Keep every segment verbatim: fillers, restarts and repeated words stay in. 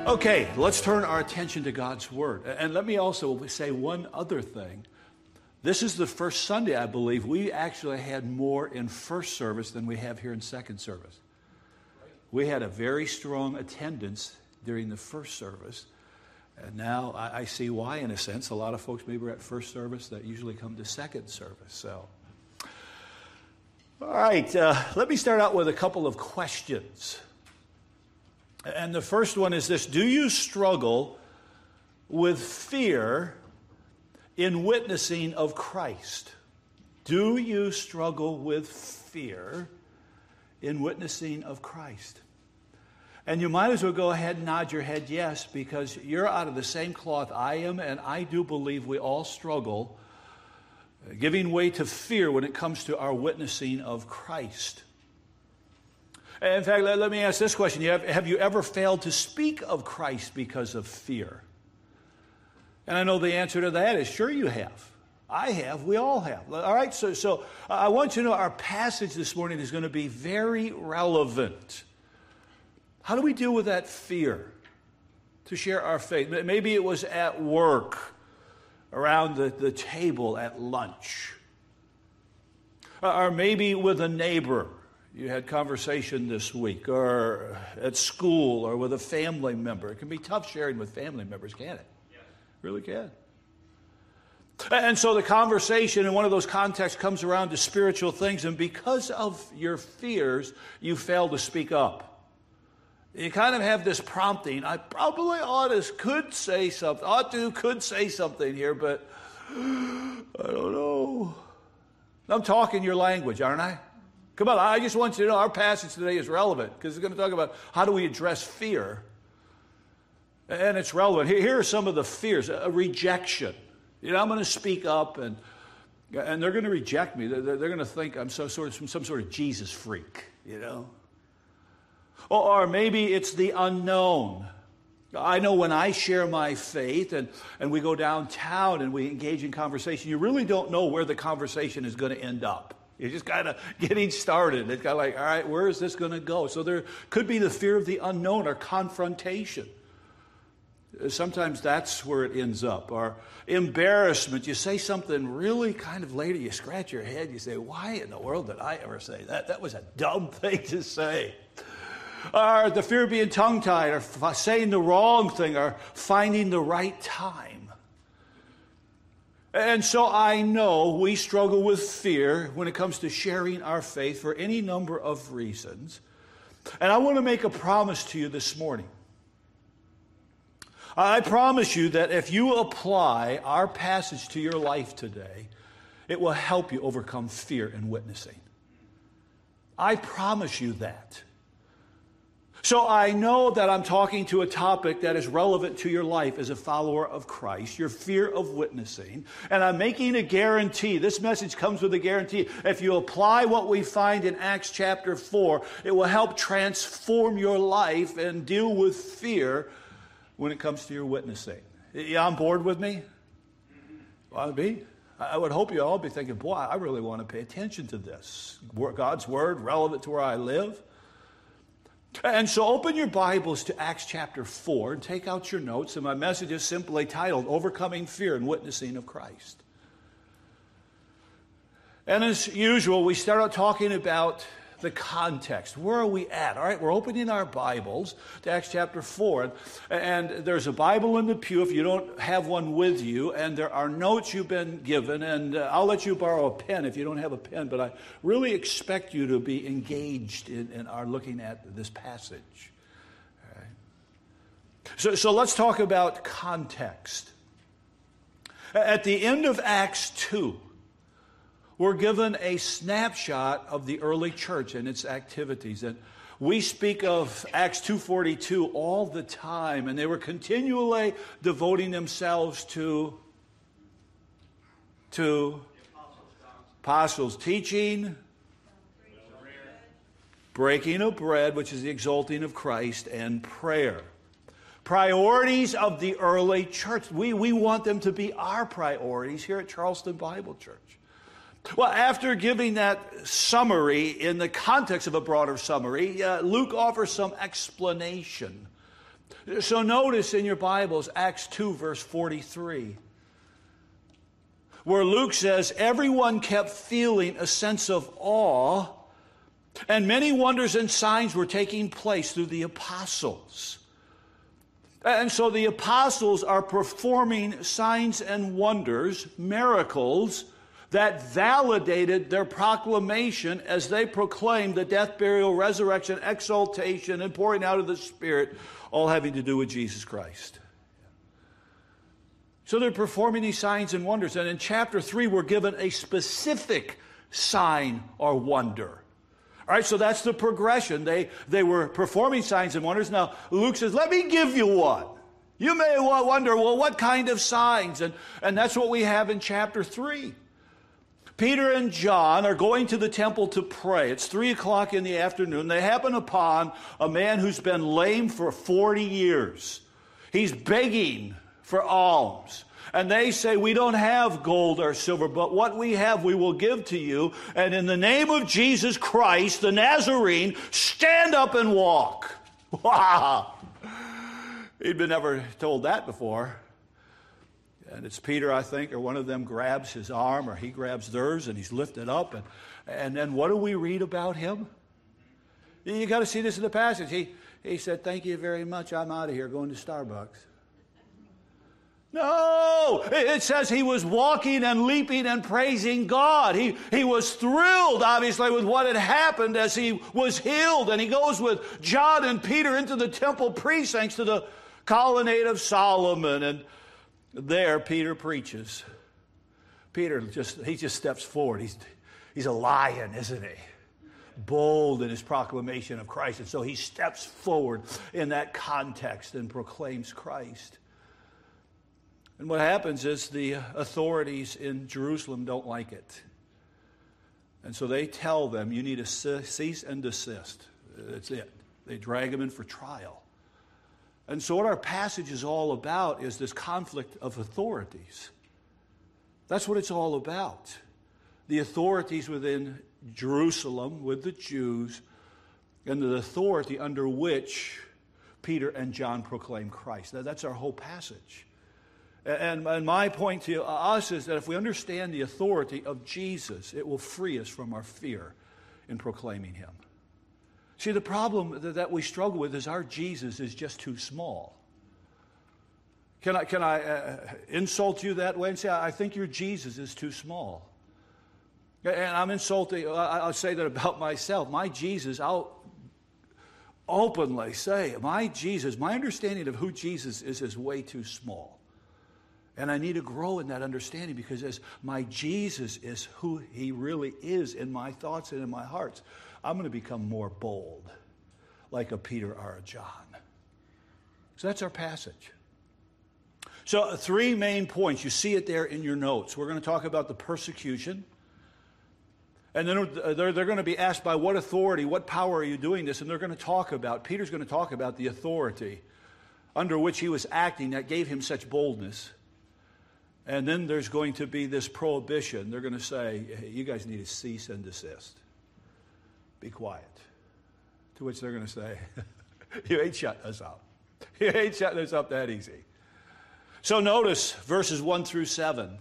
Okay, let's turn our attention to God's Word. And let me also say one other thing. This is the first Sunday, I believe, we actually had more in first service than we have here in second service. We had a very strong attendance during the first service. And now I, I see why, in a sense. A lot of folks maybe were at first service that usually come to second service. So, all right, uh, let me start out with a couple of questions. And the first one is this: do you struggle with fear in witnessing of Christ? Do you struggle with fear in witnessing of Christ? And you might as well go ahead and nod your head yes, because you're out of the same cloth I am, and I do believe we all struggle giving way to fear when it comes to our witnessing of Christ. In fact, let, let me ask this question. You have, have you ever failed to speak of Christ because of fear? And I know the answer to that is sure you have. I have. We all have. All right, so, so I want you to know our passage this morning is going to be very relevant. How do we deal with that fear to share our faith? Maybe it was at work, around the, the table at lunch. Or maybe with a neighbor. You had conversation this week, or at school, or with a family member. It can be tough sharing with family members, can't it? Yes. Really can. And so the conversation in one of those contexts comes around to spiritual things, and because of your fears, you fail to speak up. You kind of have this prompting. I probably ought to, could say something, ought to, could say something here, but I don't know. I'm talking your language, aren't I? Come on, I just want you to know our passage today is relevant because it's going to talk about how do we address fear. And it's relevant. Here, here are some of the fears. A rejection. You know, I'm going to speak up and and they're going to reject me. They're, they're going to think I'm so, sort of, some, some sort of Jesus freak, you know. Or, or maybe it's the unknown. I know when I share my faith and, and we go downtown and we engage in conversation, you really don't know where the conversation is going to end up. You're just kind of getting started. It's kind of like, all right, where is this going to go? So there could be the fear of the unknown or confrontation. Sometimes that's where it ends up. Or embarrassment. You say something really kind of later, you scratch your head, you say, why in the world did I ever say that? That was a dumb thing to say. Or the fear of being tongue-tied, or f- saying the wrong thing, or finding the right time. And so I know we struggle with fear when it comes to sharing our faith for any number of reasons. And I want to make a promise to you this morning. I promise you that if you apply our passage to your life today, it will help you overcome fear in witnessing. I promise you that. So I know that I'm talking to a topic that is relevant to your life as a follower of Christ, your fear of witnessing. And I'm making a guarantee. This message comes with a guarantee. If you apply what we find in Acts chapter four, it will help transform your life and deal with fear when it comes to your witnessing. You on board with me? Want to be? I would hope you all be thinking, boy, I really want to pay attention to this. God's word relevant to where I live. And so open your Bibles to Acts chapter four and take out your notes. And my message is simply titled, Overcoming Fear and Witnessing of Christ. And as usual, we start out talking about the context. Where are we at? All right, we're opening our Bibles to Acts chapter four. And there's a Bible in the pew if you don't have one with you. And there are notes you've been given. And uh, I'll let you borrow a pen if you don't have a pen. But I really expect you to be engaged in, in our looking at this passage. All right. So, so let's talk about context. At the end of Acts two, we're given a snapshot of the early church and its activities. And we speak of Acts two forty-two all the time. And they were continually devoting themselves to, to apostles' teaching, breaking of bread, which is the exalting of Christ, and prayer. Priorities of the early church. We, we want them to be our priorities here at Charleston Bible Church. Well, after giving that summary in the context of a broader summary, uh, Luke offers some explanation So notice in your Bibles, Acts two, verse forty-three, where Luke says, everyone kept feeling a sense of awe, and many wonders and signs were taking place through the apostles. And so the apostles are performing signs and wonders, miracles, that validated their proclamation as they proclaimed the death, burial, resurrection, exaltation, and pouring out of the Spirit, all having to do with Jesus Christ. So they're performing these signs and wonders. And in chapter three, we're given a specific sign or wonder. All right, so that's the progression. They, they were performing signs and wonders. Now, Luke says, let me give you one. You may wonder, well, what kind of signs? And, and that's what we have in chapter three. Peter and John are going to the temple to pray. It's three o'clock in the afternoon. They happen upon a man who's been lame for forty years. He's begging for alms. And they say, we don't have gold or silver, but what we have we will give to you. And in the name of Jesus Christ, the Nazarene, stand up and walk. Wow. He'd been never told that before. And it's Peter, I think, or one of them grabs his arm, or he grabs theirs, and he's lifted up. And, and then what do we read about him? You got to see this in the passage. He, he said, thank you very much. I'm out of here going to Starbucks. No! It says he was walking and leaping and praising God. He, he was thrilled, obviously, with what had happened as he was healed. And he goes with John and Peter into the temple precincts to the colonnade of Solomon. And there, Peter preaches. Peter just, he just steps forward. He's, he's a lion, isn't he? Bold in his proclamation of Christ. And so he steps forward in that context and proclaims Christ. And what happens is the authorities in Jerusalem don't like it. And so they tell them, you need to cease and desist. That's it. They drag him in for trial. And so what our passage is all about is this conflict of authorities. That's what it's all about. The authorities within Jerusalem with the Jews and the authority under which Peter and John proclaim Christ. That's our whole passage. And, and my point to us is that if we understand the authority of Jesus, it will free us from our fear in proclaiming him. See, the problem that we struggle with is our Jesus is just too small. Can I, can I uh, insult you that way and say, I think your Jesus is too small? And I'm insulting, I'll say that about myself. My Jesus, I'll openly say, my Jesus, my understanding of who Jesus is is way too small. And I need to grow in that understanding because as my Jesus is who he really is in my thoughts and in my hearts, I'm going to become more bold, like a Peter or a John. So that's our passage. So three main points. You see it there in your notes. We're going to talk about the persecution. And then they're, they're going to be asked by what authority, what power are you doing this? And they're going to talk about, Peter's going to talk about the authority under which he was acting that gave him such boldness. And then there's going to be this prohibition. They're going to say, hey, you guys need to cease and desist. Be quiet. To which they're going to say, you ain't shutting us up. You ain't shutting us up that easy. So notice verses one through seven.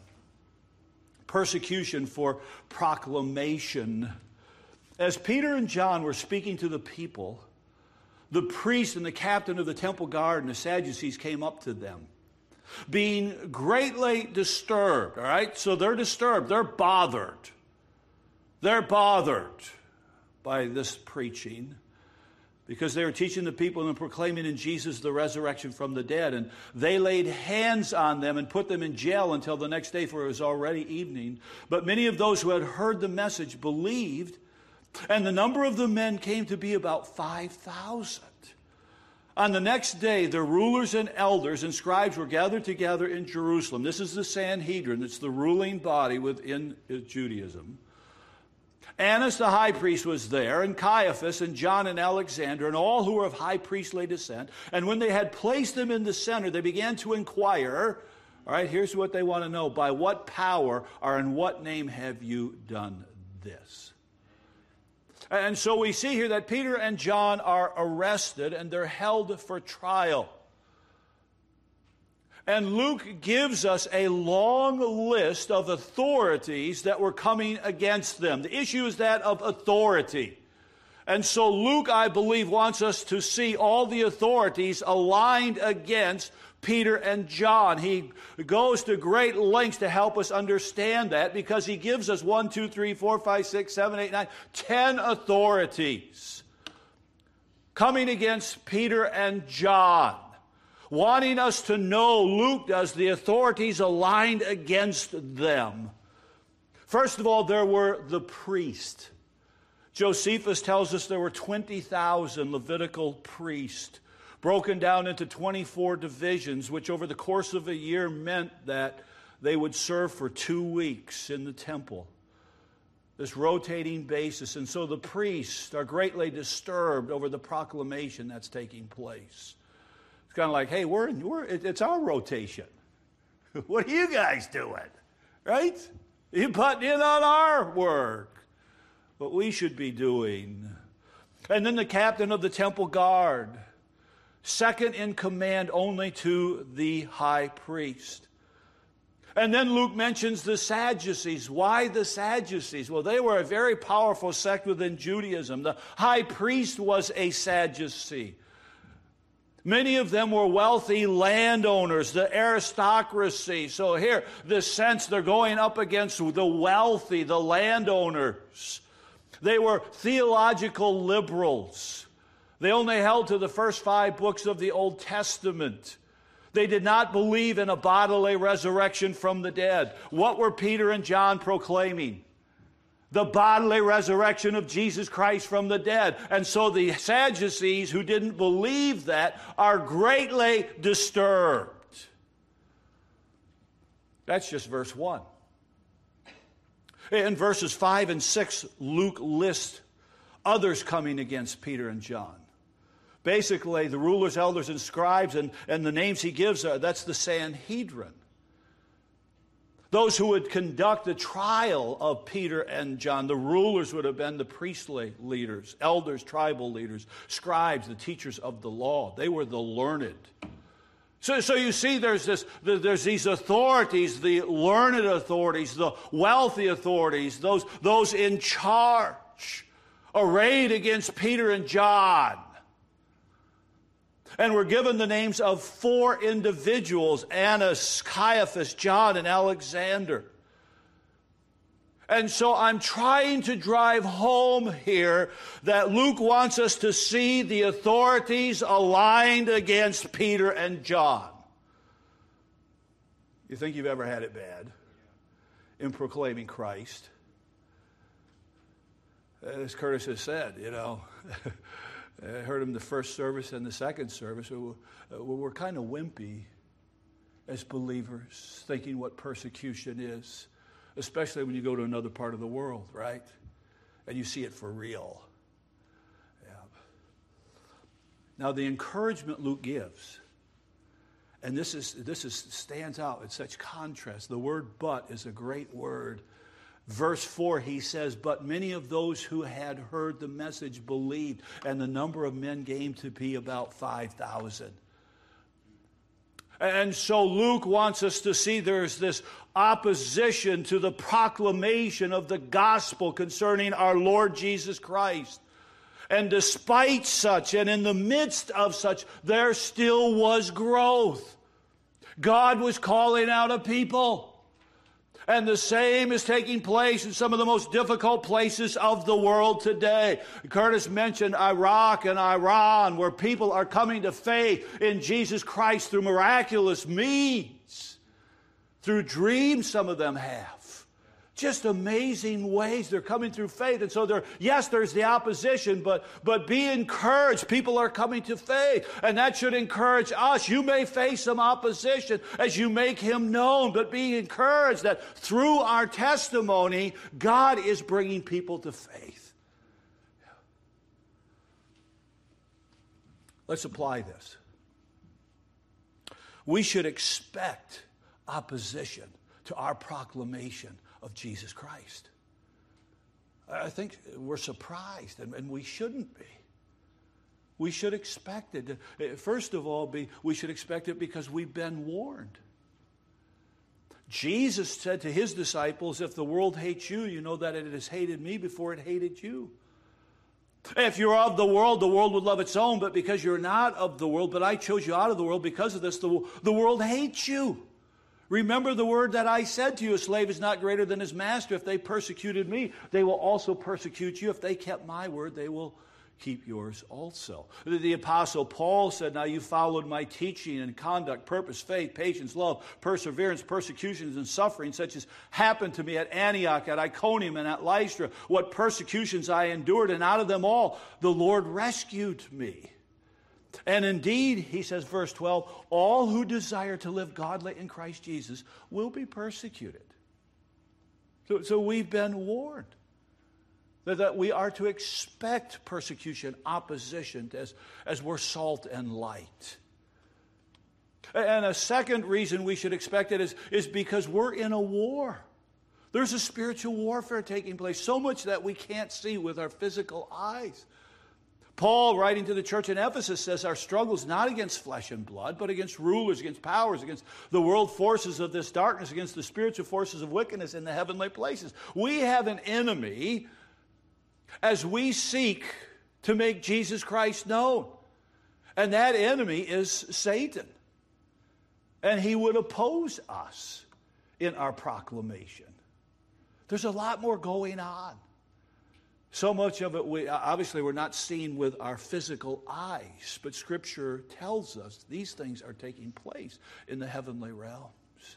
Persecution for proclamation. As Peter and John were speaking to the people, the priest and the captain of the temple guard and the Sadducees came up to them, being greatly disturbed. All right? So they're disturbed. They're bothered. They're bothered by this preaching because they were teaching the people and proclaiming in Jesus the resurrection from the dead. And they laid hands on them and put them in jail until the next day, for it was already evening. But many of those who had heard the message believed, and the number of the men came to be about five thousand. On the next day, the rulers and elders and scribes were gathered together in Jerusalem. This is the Sanhedrin. It's the ruling body within Judaism. Annas the high priest was there, and Caiaphas, and John and Alexander, and all who were of high priestly descent. And when they had placed them in the center, they began to inquire, all right, here's what they want to know. By what power or in what name have you done this? And so we see here that Peter and John are arrested and they're held for trial. And Luke gives us a long list of authorities that were coming against them. The issue is that of authority. And so Luke, I believe, wants us to see all the authorities aligned against Peter and John. He goes to great lengths to help us understand that, because he gives us one, two, three, four, five, six, seven, eight, nine, ten authorities coming against Peter and John, wanting us to know, Luke does, the authorities aligned against them. First of all, there were the priests. Josephus tells us there were twenty thousand Levitical priests, broken down into twenty-four divisions, which over the course of a year meant that they would serve for two weeks in the temple. This rotating basis. And so the priests are greatly disturbed over the proclamation that's taking place. It's kind of like, hey, we're, in, we're it's our rotation. What are you guys doing? Right? You putting in on our work. What we should be doing. And then the captain of the temple guard, second in command only to the high priest. And then Luke mentions the Sadducees. Why the Sadducees? Well, they were a very powerful sect within Judaism. The high priest was a Sadducee. Many of them were wealthy landowners, the aristocracy. So here, this sense they're going up against the wealthy, the landowners. They were theological liberals. They only held to the first five books of the Old Testament. They did not believe in a bodily resurrection from the dead. What were Peter and John proclaiming? The bodily resurrection of Jesus Christ from the dead. And so the Sadducees, who didn't believe that, are greatly disturbed. That's just verse one. In verses five and six, Luke lists others coming against Peter and John. Basically, the rulers, elders, and scribes, and, and the names he gives, are, that's the Sanhedrin. Those who would conduct the trial of Peter and John. The rulers would have been the priestly leaders, elders, tribal leaders, scribes, the teachers of the law. They were the learned. So, so you see there's, this, there's these authorities, the learned authorities, the wealthy authorities, those, those in charge, arrayed against Peter and John. And we're given the names of four individuals: Annas, Caiaphas, John, and Alexander. And so I'm trying to drive home here that Luke wants us to see the authorities aligned against Peter and John. You think you've ever had it bad in proclaiming Christ? As Curtis has said, you know, I heard him the first service and the second service. We're kind of wimpy as believers, thinking what persecution is. Especially when you go to another part of the world, right? And you see it for real. Yeah. Now, the encouragement Luke gives, and this is this is stands out in such contrast. The word "but" is a great word. Verse four, he says, "But many of those who had heard the message believed, and the number of men came to be about five thousand." And so Luke wants us to see there's this opposition to the proclamation of the gospel concerning our Lord Jesus Christ. And despite such, and in the midst of such, there still was growth. God was calling out a people. And the same is taking place in some of the most difficult places of the world today. Curtis mentioned Iraq and Iran, where people are coming to faith in Jesus Christ through miraculous means, through dreams some of them have. Just amazing ways they're coming through faith. And so there, yes, there's the opposition, but, but be encouraged. People are coming to faith. And that should encourage us. You may face some opposition as you make him known, but be encouraged that through our testimony, God is bringing people to faith. Let's apply this. We should expect opposition to our proclamation of Jesus Christ. I think we're surprised, and, and we shouldn't be. We should expect it. First of all, be, we should expect it because we've been warned. Jesus said to his disciples, if the world hates you, you know that it has hated me before it hated you. If you're of the world, the world would love its own, but because you're not of the world, but I chose you out of the world, because of this, the, the world hates you. Remember the word that I said to you, a slave is not greater than his master. If they persecuted me, they will also persecute you. If they kept my word, they will keep yours also. The, the Apostle Paul said, now you followed my teaching and conduct, purpose, faith, patience, love, perseverance, persecutions, and suffering, such as happened to me at Antioch, at Iconium, and at Lystra. What persecutions I endured, and out of them all the Lord rescued me. And indeed, he says, verse twelve, all who desire to live godly in Christ Jesus will be persecuted. So, so we've been warned that we are to expect persecution, opposition, as, as we're salt and light. And a second reason we should expect it is, is because we're in a war. There's a spiritual warfare taking place, so much that we can't see with our physical eyes. Paul, writing to the church in Ephesus, says our struggle is not against flesh and blood, but against rulers, against powers, against the world forces of this darkness, against the spiritual forces of wickedness in the heavenly places. We have an enemy as we seek to make Jesus Christ known. And that enemy is Satan. And he would oppose us in our proclamation. There's a lot more going on. So much of it, we, obviously, we're not seeing with our physical eyes, but Scripture tells us these things are taking place in the heavenly realms.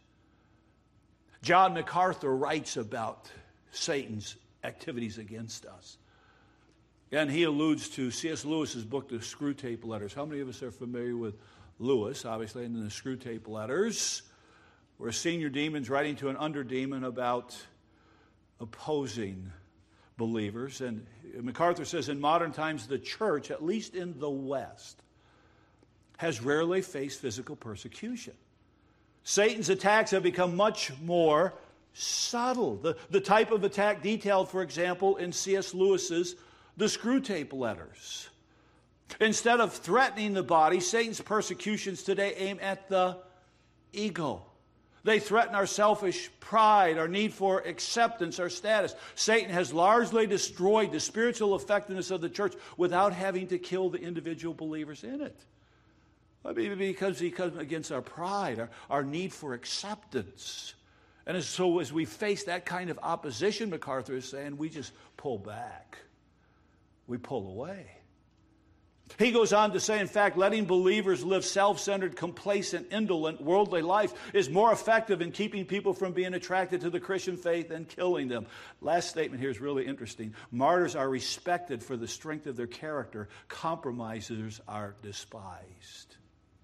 John MacArthur writes about Satan's activities against us. And he alludes to C S Lewis's book, The Screwtape Letters. How many of us are familiar with Lewis, obviously, in the Screwtape Letters, where a senior demon's writing to an underdemon about opposing believers? And MacArthur says, in modern times, the church, at least in the West, has rarely faced physical persecution. Satan's attacks have become much more subtle. The, the type of attack detailed, for example, in C S Lewis's The Screwtape Letters. Instead of threatening the body, Satan's persecutions today aim at the ego. They threaten our selfish pride, our need for acceptance, our status. Satan has largely destroyed the spiritual effectiveness of the church without having to kill the individual believers in it. I mean, because he comes against our pride, our, our need for acceptance. And as, so as we face that kind of opposition, MacArthur is saying, we just pull back. We pull away. He goes on to say, in fact, letting believers live self-centered, complacent, indolent, worldly life is more effective in keeping people from being attracted to the Christian faith than killing them. Last statement here is really interesting. Martyrs are respected for the strength of their character. Compromisers are despised.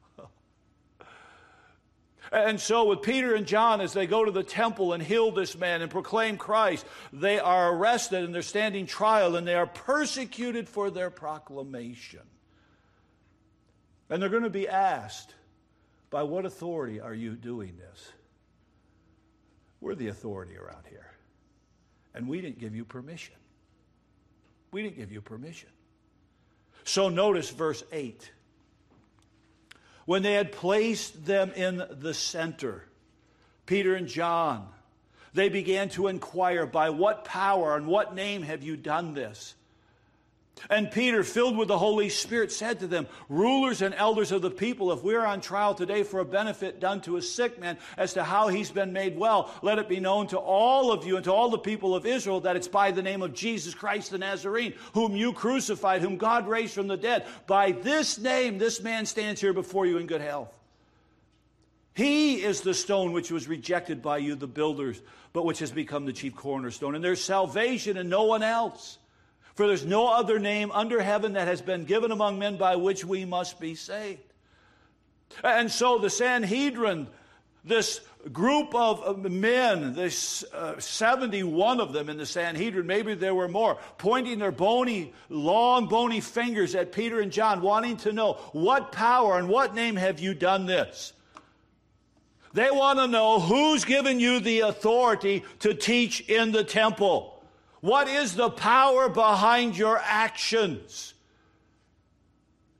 And so with Peter and John, as they go to the temple and heal this man and proclaim Christ, they are arrested and they're standing trial and they are persecuted for their proclamation. And they're going to be asked, by what authority are you doing this? We're the authority around here. And we didn't give you permission. We didn't give you permission. So notice verse eight. When they had placed them in the center, Peter and John, they began to inquire, by what power and what name have you done this? And Peter, filled with the Holy Spirit, said to them, rulers and elders of the people, if we are on trial today for a benefit done to a sick man as to how he's been made well, let it be known to all of you and to all the people of Israel that it's by the name of Jesus Christ the Nazarene, whom you crucified, whom God raised from the dead. By this name, this man stands here before you in good health. He is the stone which was rejected by you, the builders, but which has become the chief cornerstone. And there's salvation in no one else. For there's no other name under heaven that has been given among men by which we must be saved. And so the Sanhedrin, this group of men, there's uh, seventy-one of them in the Sanhedrin, maybe there were more, pointing their bony, long, bony fingers at Peter and John, wanting to know, what power and what name have you done this? They want to know who's given you the authority to teach in the temple. What is the power behind your actions?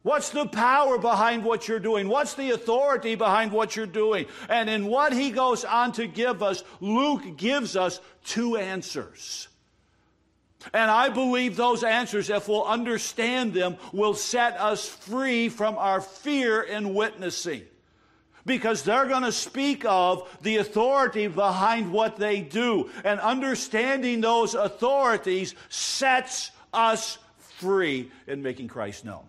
What's the power behind what you're doing? What's the authority behind what you're doing? And in what he goes on to give us, Luke gives us two answers. And I believe those answers, if we'll understand them, will set us free from our fear in witnessing. Because they're going to speak of the authority behind what they do. And understanding those authorities sets us free in making Christ known.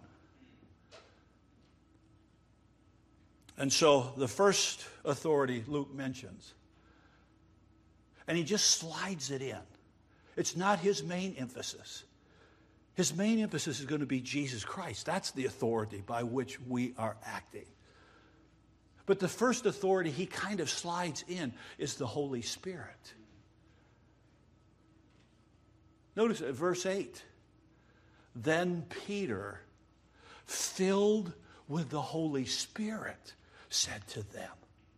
And so the first authority Luke mentions, and he just slides it in. It's not his main emphasis. His main emphasis is going to be Jesus Christ. That's the authority by which we are acting. But the first authority he kind of slides in is the Holy Spirit. Notice at verse eight. Then Peter, filled with the Holy Spirit, said to them.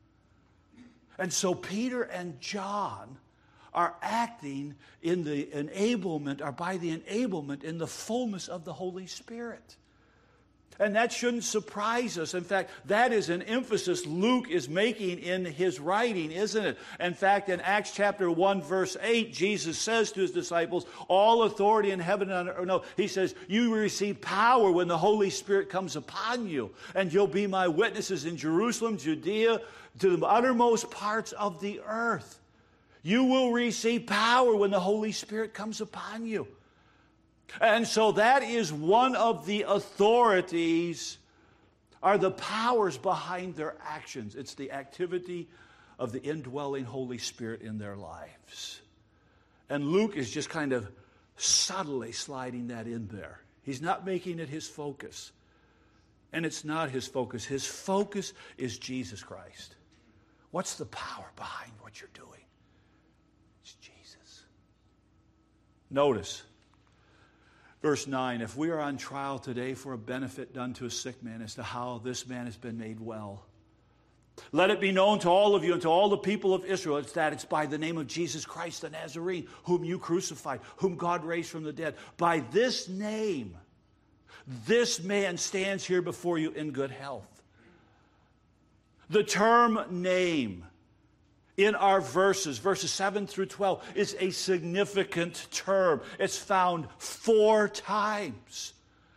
And so Peter and John are acting in the enablement, or by the enablement in the fullness of the Holy Spirit. And that shouldn't surprise us. In fact, that is an emphasis Luke is making in his writing, isn't it? In fact, in Acts chapter one, verse eight, Jesus says to his disciples, all authority in heaven and on earth. No, he says, you will receive power when the Holy Spirit comes upon you, and you'll be my witnesses in Jerusalem, Judea, to the uttermost parts of the earth. You will receive power when the Holy Spirit comes upon you. And so that is one of the authorities, are the powers behind their actions. It's the activity of the indwelling Holy Spirit in their lives. And Luke is just kind of subtly sliding that in there. He's not making it his focus. And it's not his focus. His focus is Jesus Christ. What's the power behind what you're doing? It's Jesus. Notice, verse nine, if we are on trial today for a benefit done to a sick man as to how this man has been made well, let it be known to all of you and to all the people of Israel it's that it's by the name of Jesus Christ the Nazarene, whom you crucified, whom God raised from the dead. By this name, this man stands here before you in good health. The term name in our verses, verses seven through twelve, is a significant term. It's found four times.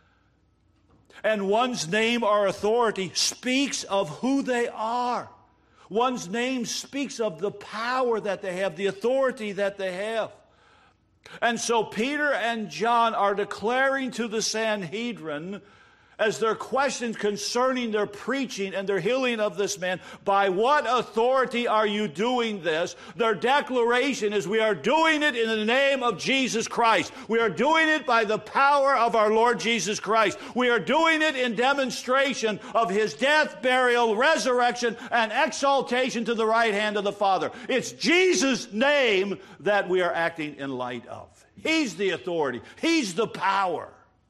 And one's name or authority speaks of who they are. One's name speaks of the power that they have, the authority that they have. And so Peter and John are declaring to the Sanhedrin, as their questions concerning their preaching and their healing of this man, by what authority are you doing this? Their declaration is, we are doing it in the name of Jesus Christ. We are doing it by the power of our Lord Jesus Christ. We are doing it in demonstration of his death, burial, resurrection, and exaltation to the right hand of the Father. It's Jesus' name that we are acting in light of. He's the authority. He's the power.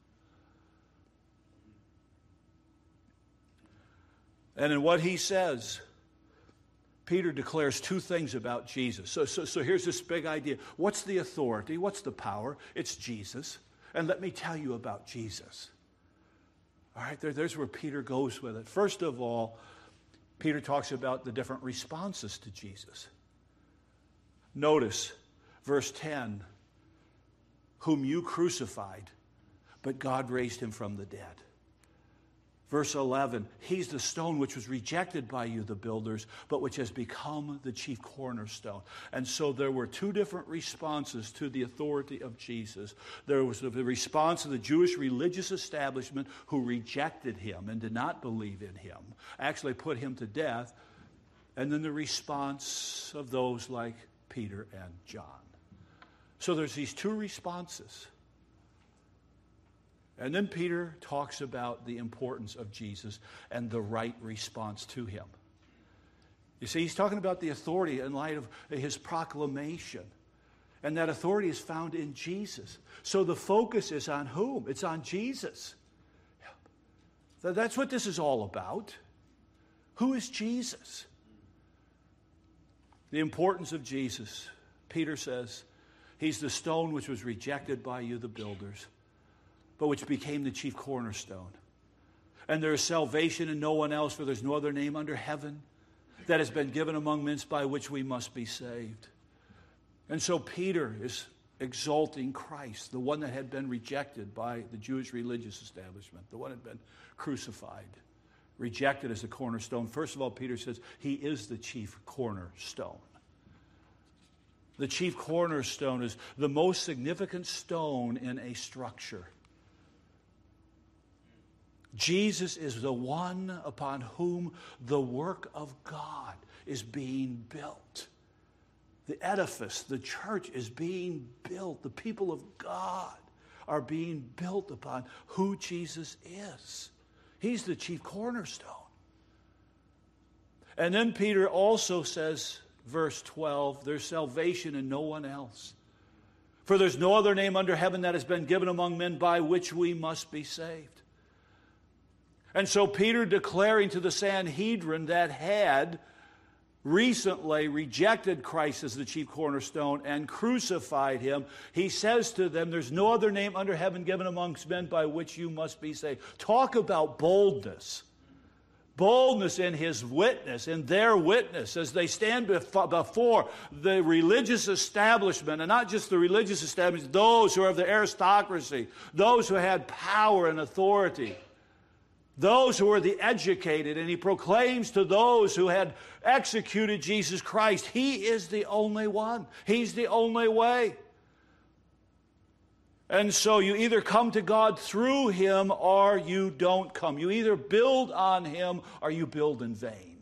And in what he says, Peter declares two things about Jesus. So, so, so here's this big idea. What's the authority? What's the power? It's Jesus. And let me tell you about Jesus. All right, there, there's where Peter goes with it. First of all, Peter talks about the different responses to Jesus. Notice verse ten, whom you crucified, but God raised him from the dead. Verse eleven, he's the stone which was rejected by you, the builders, but which has become the chief cornerstone. And so there were two different responses to the authority of Jesus. There was the response of the Jewish religious establishment who rejected him and did not believe in him, actually put him to death. And then the response of those like Peter and John. So there's these two responses. And then Peter talks about the importance of Jesus and the right response to him. You see, he's talking about the authority in light of his proclamation. And that authority is found in Jesus. So the focus is on whom? It's on Jesus. That's what this is all about. Who is Jesus? The importance of Jesus. Peter says, he's the stone which was rejected by you, the builders, but which became the chief cornerstone. And there is salvation in no one else, for there's no other name under heaven that has been given among men by which we must be saved. And so Peter is exalting Christ, the one that had been rejected by the Jewish religious establishment, the one that had been crucified, rejected as the cornerstone. First of all, Peter says he is the chief cornerstone. The chief cornerstone is the most significant stone in a structure. Jesus is the one upon whom the work of God is being built. The edifice, the church is being built. The people of God are being built upon who Jesus is. He's the chief cornerstone. And then Peter also says, verse twelve, there's salvation in no one else. For there's no other name under heaven that has been given among men by which we must be saved. And so Peter, declaring to the Sanhedrin that had recently rejected Christ as the chief cornerstone and crucified him, he says to them, there's no other name under heaven given amongst men by which you must be saved. Talk about boldness. Boldness in his witness, in their witness, as they stand before the religious establishment, and not just the religious establishment, those who are of the aristocracy, those who had power and authority, those who were the educated, and he proclaims to those who had executed Jesus Christ, he is the only one. He's the only way. And so you either come to God through him or you don't come. You either build on him or you build in vain.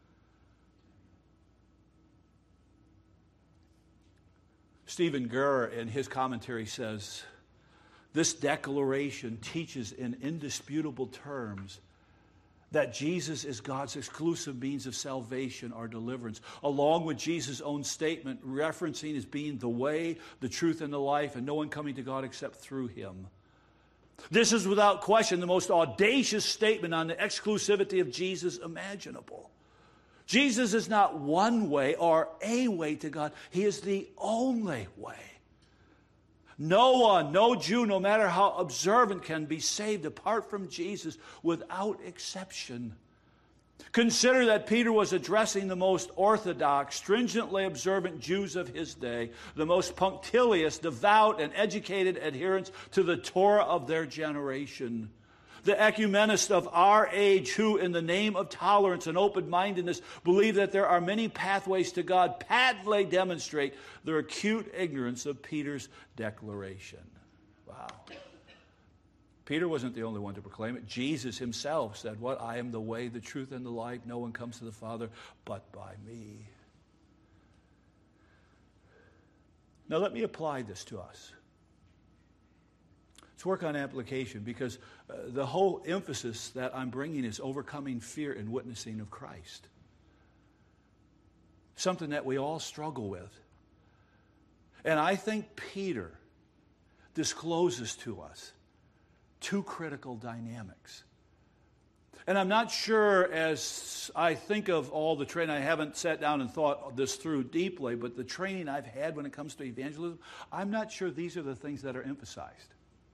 Stephen Gurr in his commentary says, this declaration teaches in indisputable terms that Jesus is God's exclusive means of salvation or deliverance, along with Jesus' own statement referencing as being the way, the truth, and the life, and no one coming to God except through him. This is without question the most audacious statement on the exclusivity of Jesus imaginable. Jesus is not one way or a way to God. He is the only way. No one, no Jew, no matter how observant, can be saved apart from Jesus without exception. Consider that Peter was addressing the most orthodox, stringently observant Jews of his day, the most punctilious, devout, and educated adherents to the Torah of their generation. The ecumenists of our age who, in the name of tolerance and open-mindedness, believe that there are many pathways to God, patently demonstrate their acute ignorance of Peter's declaration. Wow. Peter wasn't the only one to proclaim it. Jesus himself said, what? I am the way, the truth, and the life. No one comes to the Father but by me. Now let me apply this to us. Let's work on application, because uh, the whole emphasis that I'm bringing is overcoming fear and witnessing of Christ. Something that we all struggle with. And I think Peter discloses to us two critical dynamics. And I'm not sure, as I think of all the training, I haven't sat down and thought this through deeply, but the training I've had when it comes to evangelism, I'm not sure these are the things that are emphasized.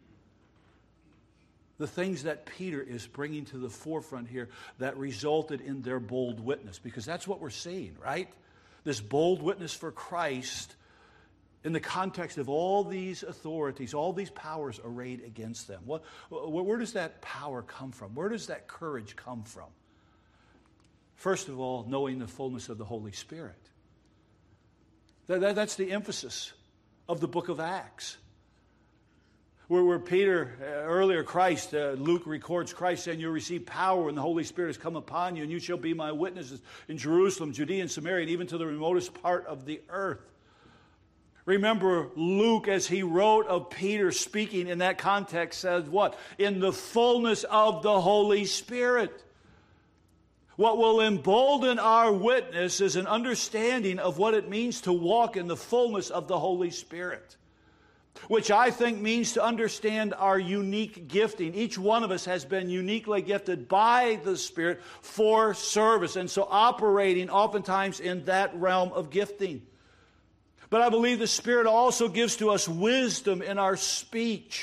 The things that Peter is bringing to the forefront here that resulted in their bold witness. Because that's what we're seeing, right? This bold witness for Christ in the context of all these authorities, all these powers arrayed against them. What, where does that power come from? Where does that courage come from? First of all, knowing the fullness of the Holy Spirit. That, that, that's the emphasis of the book of Acts. Where, where Peter, uh, earlier Christ, uh, Luke records Christ saying, you'll receive power when the Holy Spirit has come upon you, and you shall be my witnesses in Jerusalem, Judea, and Samaria, and even to the remotest part of the earth. Remember, Luke, as he wrote of Peter speaking in that context, says what? In the fullness of the Holy Spirit. What will embolden our witness is an understanding of what it means to walk in the fullness of the Holy Spirit, which I think means to understand our unique gifting. Each one of us has been uniquely gifted by the Spirit for service, and so operating oftentimes in that realm of gifting. But I believe the Spirit also gives to us wisdom in our speech,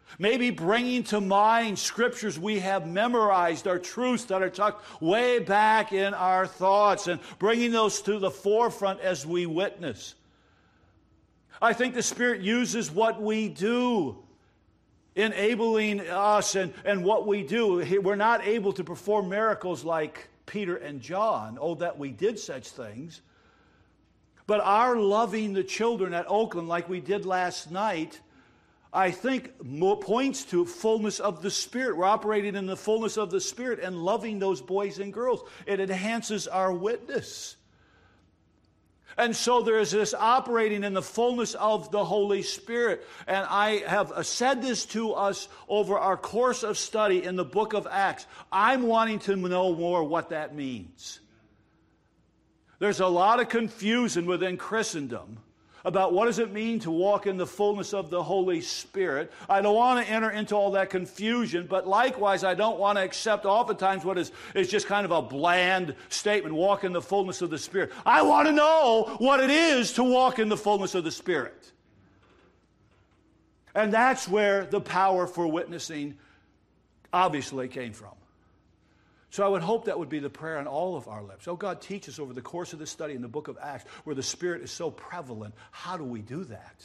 Maybe bringing to mind scriptures we have memorized, or truths that are tucked way back in our thoughts, and bringing those to the forefront as we witness. I think the Spirit uses what we do, enabling us and, and what we do. We're not able to perform miracles like Peter and John. Oh, that we did such things. But our loving the children at Oakland like we did last night, I think points to fullness of the Spirit. We're operating in the fullness of the Spirit and loving those boys and girls. It enhances our witness. And so there is this operating in the fullness of the Holy Spirit. And I have said this to us over our course of study in the book of Acts. I'm wanting to know more what that means. There's a lot of confusion within Christendom about what does it mean to walk in the fullness of the Holy Spirit. I don't want to enter into all that confusion, but likewise I don't want to accept oftentimes what is, is just kind of a bland statement, walk in the fullness of the Spirit. I want to know what it is to walk in the fullness of the Spirit. And that's where the power for witnessing obviously came from. So I would hope that would be the prayer on all of our lips. Oh, God, teach us over the course of this study in the book of Acts, where the Spirit is so prevalent. How do we do that?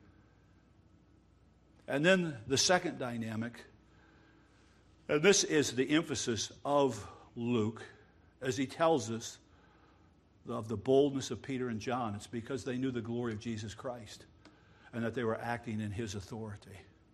And then the second dynamic, and this is the emphasis of Luke, as he tells us of the boldness of Peter and John. It's because they knew the glory of Jesus Christ and that they were acting in his authority.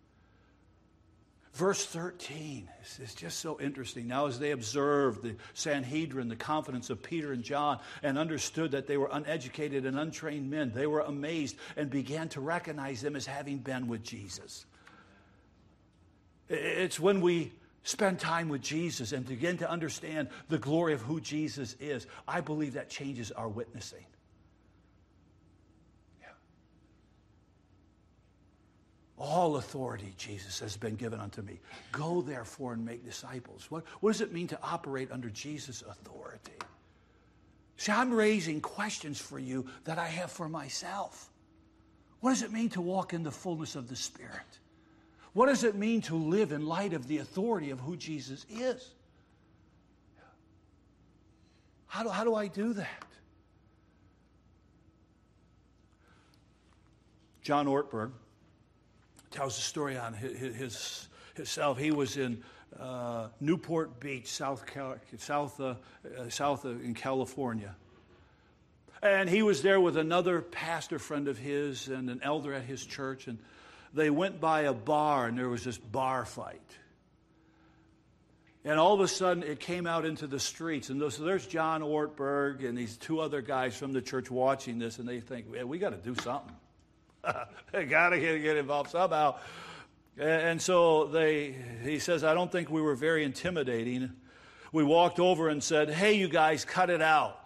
Verse thirteen is just so interesting. Now as they observed the Sanhedrin, the confidence of Peter and John, and understood that they were uneducated and untrained men, they were amazed and began to recognize them as having been with Jesus. It's when we spend time with Jesus and begin to understand the glory of who Jesus is, I believe that changes our witnessing. All authority, Jesus, has been given unto me. Go, therefore, and make disciples. What, what does it mean to operate under Jesus' authority? See, I'm raising questions for you that I have for myself. What does it mean to walk in the fullness of the Spirit? What does it mean to live in light of the authority of who Jesus is? How do, how do I do that? John Ortberg tells a story on his, his himself. He was in uh, Newport Beach, South Cal- South uh, uh, South uh, in California, and he was there with another pastor friend of his and an elder at his church, and they went by a bar, and there was this bar fight. And all of a sudden, it came out into the streets, and so there's John Ortberg and these two other guys from the church watching this, and they think, "Yeah, we got to do something." They got to get, get involved somehow. And so they, he says, I don't think we were very intimidating. We walked over and said, hey, you guys, cut it out.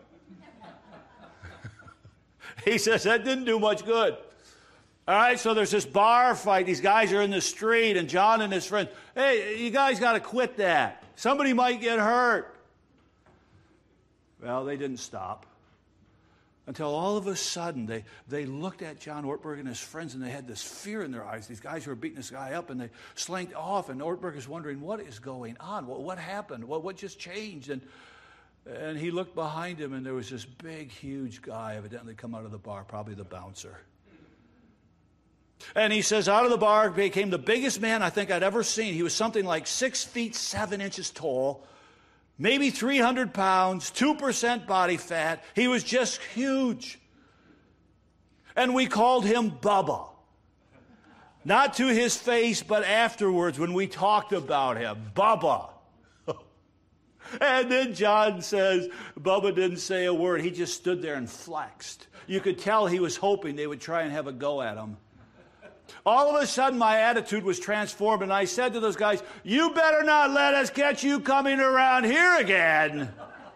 He says, that didn't do much good. All right, so there's this bar fight. These guys are in the street, and John and his friends, hey, you guys got to quit that. Somebody might get hurt. Well, they didn't stop. Until all of a sudden, they, they looked at John Ortberg and his friends, and they had this fear in their eyes. These guys who were beating this guy up, and they slanked off, and Ortberg is wondering, what is going on? What, what happened? What, what just changed? And, and he looked behind him, and there was this big, huge guy evidently come out of the bar, probably the bouncer. And he says, out of the bar became the biggest man I think I'd ever seen. He was something like six feet, seven inches tall, maybe three hundred pounds, two percent body fat. He was just huge. And we called him Bubba. Not to his face, but afterwards when we talked about him. Bubba. And then John says, Bubba didn't say a word. He just stood there and flexed. You could tell he was hoping they would try and have a go at him. All of a sudden, my attitude was transformed, and I said to those guys, you better not let us catch you coming around here again.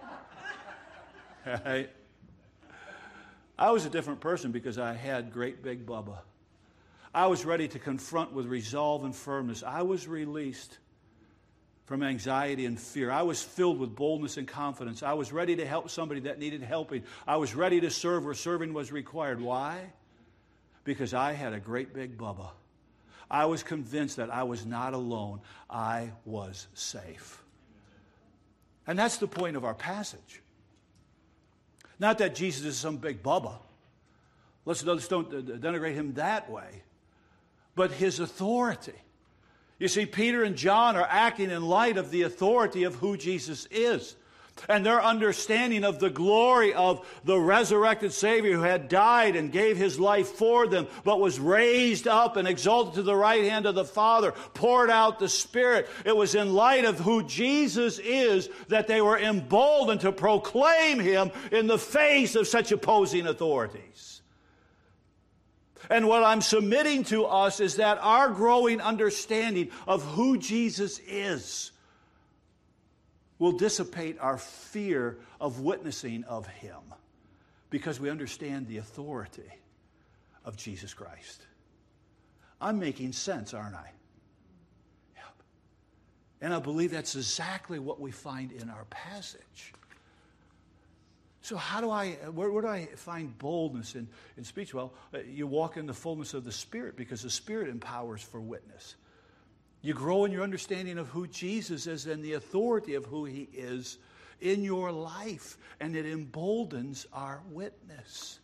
Right? I was a different person because I had great big Bubba. I was ready to confront with resolve and firmness. I was released from anxiety and fear. I was filled with boldness and confidence. I was ready to help somebody that needed helping. I was ready to serve where serving was required. Why? Because I had a great big Bubba. I was convinced that I was not alone. I was safe. And that's the point of our passage. Not that Jesus is some big Bubba. Let's, let's don't denigrate him that way. But his authority. You see, Peter and John are acting in light of the authority of who Jesus is. And their understanding of the glory of the resurrected Savior who had died and gave his life for them, but was raised up and exalted to the right hand of the Father, poured out the Spirit. It was in light of who Jesus is that they were emboldened to proclaim him in the face of such opposing authorities. And what I'm submitting to us is that our growing understanding of who Jesus is will dissipate our fear of witnessing of him because we understand the authority of Jesus Christ. I'm making sense, aren't I? Yep. And I believe that's exactly what we find in our passage. So how do I, where, where do I find boldness in, in speech? Well, you walk in the fullness of the Spirit because the Spirit empowers for witness. You grow in your understanding of who Jesus is and the authority of who he is in your life, and it emboldens our witness.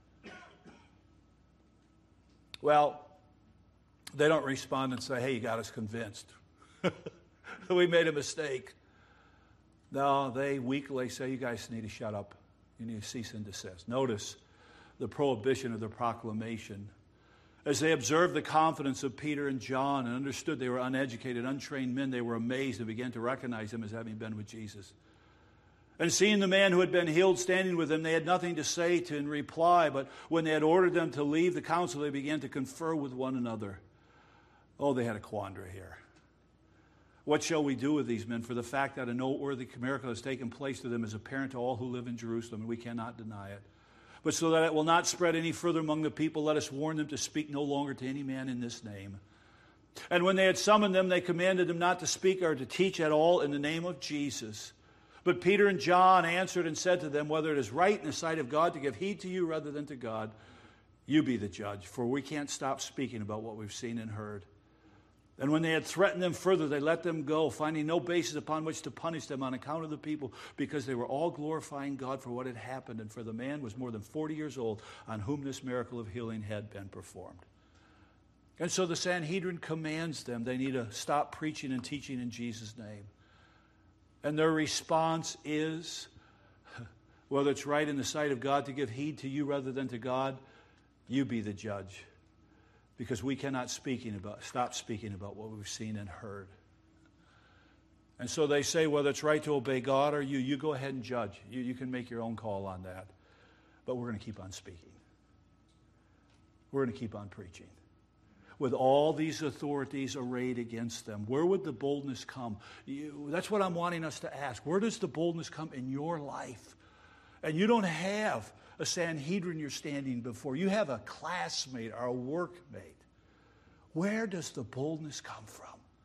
Well, they don't respond and say, hey, you got us convinced. We made a mistake. No, they weakly say, you guys need to shut up. You need to cease and desist. Notice the prohibition of the proclamation. As they observed the confidence of Peter and John and understood they were uneducated, untrained men, they were amazed and began to recognize them as having been with Jesus. And seeing the man who had been healed standing with them, they had nothing to say to in reply, but when they had ordered them to leave the council, they began to confer with one another. Oh, they had a quandary here. What shall we do with these men? For the fact that a noteworthy miracle has taken place to them is apparent to all who live in Jerusalem, and we cannot deny it. But so that it will not spread any further among the people, let us warn them to speak no longer to any man in this name. And when they had summoned them, they commanded them not to speak or to teach at all in the name of Jesus. But Peter and John answered and said to them, whether it is right in the sight of God to give heed to you rather than to God, you be the judge, for we can't stop speaking about what we've seen and heard. And when they had threatened them further, they let them go, finding no basis upon which to punish them on account of the people, because they were all glorifying God for what had happened, and for the man was more than forty years old, on whom this miracle of healing had been performed. And so the Sanhedrin commands them, they need to stop preaching and teaching in Jesus' name. And their response is, whether it's right in the sight of God to give heed to you rather than to God, you be the judge. Because we cannot speaking about, stop speaking about what we've seen and heard. And so they say, whether it's right to obey God or you, you go ahead and judge. You, you can make your own call on that. But we're going to keep on speaking. We're going to keep on preaching. With all these authorities arrayed against them, where would the boldness come? You, that's what I'm wanting us to ask. Where does the boldness come in your life? And you don't have a Sanhedrin you're standing before. You have a classmate or a workmate. Where does the boldness come from?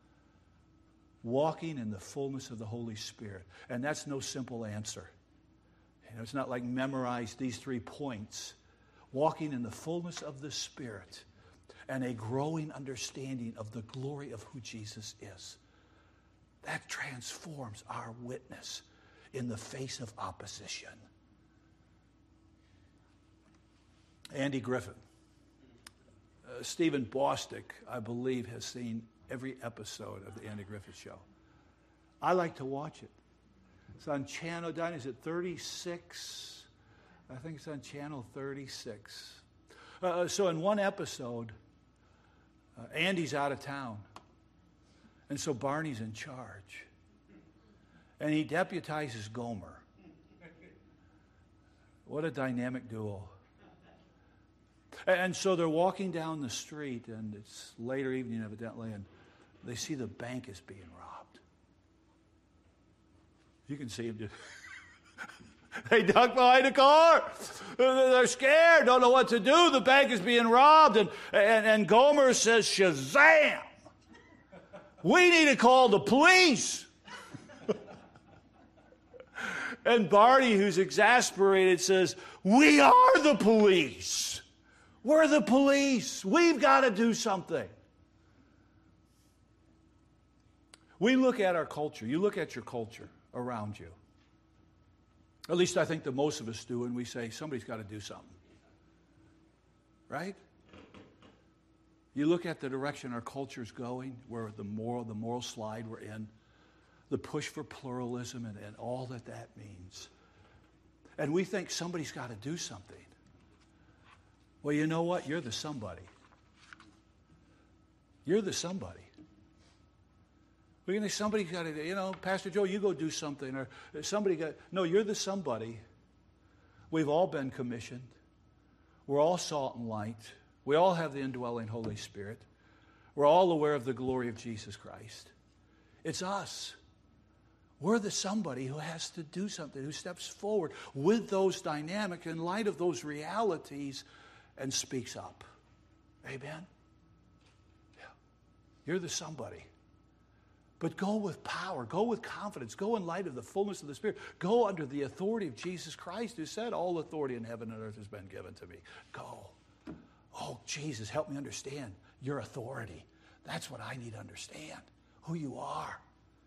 Walking in the fullness of the Holy Spirit. And that's no simple answer. You know, it's not like memorize these three points. Walking in the fullness of the Spirit and a growing understanding of the glory of who Jesus is. That transforms our witness in the face of opposition. Andy Griffin. Uh, Stephen Bostic, I believe, has seen every episode of the Andy Griffin Show. I like to watch it. It's on channel, Don, is it thirty-six? I think it's on channel thirty-six. Uh, so in one episode, uh, Andy's out of town. And so Barney's in charge. And he deputizes Gomer. What a dynamic duo. And so they're walking down the street, and it's later evening evidently, and they see the bank is being robbed. You can see them just... They duck behind the car. They're scared, don't know what to do. The bank is being robbed, and, and, and Gomer says, Shazam! We need to call the police. And Barney, who's exasperated, says, we are the police. We're the police. We've got to do something. We look at our culture. You look at your culture around you. At least I think that most of us do, and we say, somebody's got to do something. Right? You look at the direction our culture's going, where the moral, the moral slide we're in, the push for pluralism and, and all that that means. And we think somebody's got to do something. Well, you know what? You're the somebody. You're the somebody. We're going to say, somebody's got to, you know, Pastor Joe, you go do something. Or somebody got, no, you're the somebody. We've all been commissioned. We're all salt and light. We all have the indwelling Holy Spirit. We're all aware of the glory of Jesus Christ. It's us. We're the somebody who has to do something, who steps forward with those dynamics in light of those realities and speaks up. Amen? Yeah. You're the somebody. But go with power. Go with confidence. Go in light of the fullness of the Spirit. Go under the authority of Jesus Christ, who said, all authority in heaven and earth has been given to me. Go. Oh, Jesus, help me understand your authority. That's what I need to understand, who you are.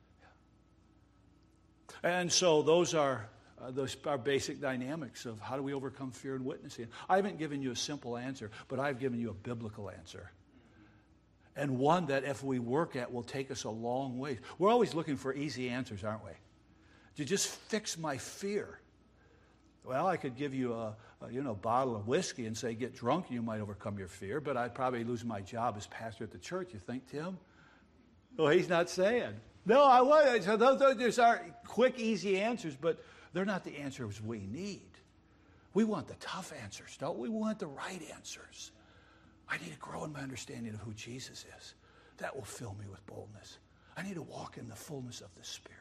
And so those are uh, those are basic dynamics of how do we overcome fear in witnessing. I haven't given you a simple answer, but I've given you a biblical answer. And one that if we work at will take us a long way. We're always looking for easy answers, aren't we? To just fix my fear. Well, I could give you a, a you know bottle of whiskey and say, get drunk, and you might overcome your fear, but I'd probably lose my job as pastor at the church. You think, Tim? Well, he's not saying. No, I would. So those, those are quick, easy answers, but they're not the answers we need. We want the tough answers, don't we? We want the right answers. I need to grow in my understanding of who Jesus is. That will fill me with boldness. I need to walk in the fullness of the Spirit.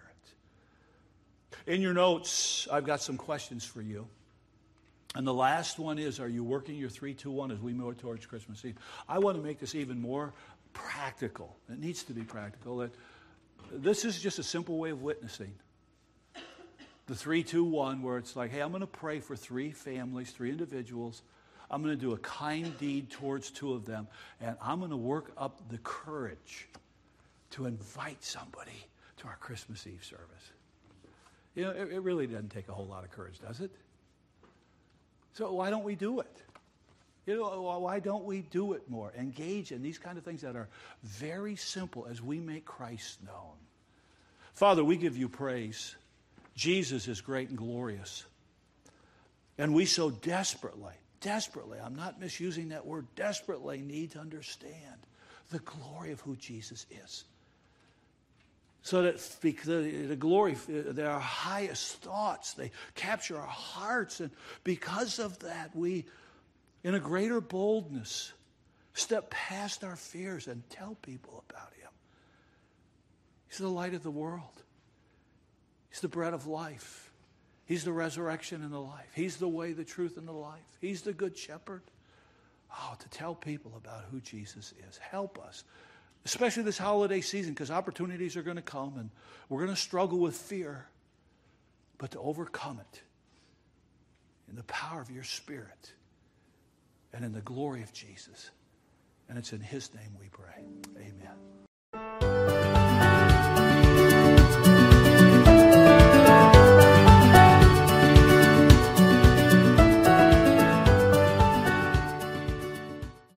In your notes, I've got some questions for you. And the last one is, are you working your three two one as we move towards Christmas Eve? I want to make this even more practical. It needs to be practical. That this is just a simple way of witnessing. The three two one, where it's like, hey, I'm going to pray for three families, three individuals. I'm going to do a kind deed towards two of them, and I'm going to work up the courage to invite somebody to our Christmas Eve service. You know, it, it really doesn't take a whole lot of courage, does it? So why don't we do it? You know, why don't we do it more? Engage in these kind of things that are very simple as we make Christ known. Father, we give you praise. Jesus is great and glorious. And we so desperately, desperately, I'm not misusing that word, desperately need to understand the glory of who Jesus is. So that the glory, they're our highest thoughts. They capture our hearts. And because of that, we, in a greater boldness, step past our fears and tell people about him. He's the light of the world. He's the bread of life. He's the resurrection and the life. He's the way, the truth, and the life. He's the good shepherd. Oh, to tell people about who Jesus is. Help us, especially this holiday season, because opportunities are going to come and we're going to struggle with fear, but to overcome it in the power of your Spirit and in the glory of Jesus. And it's in his name we pray. Amen.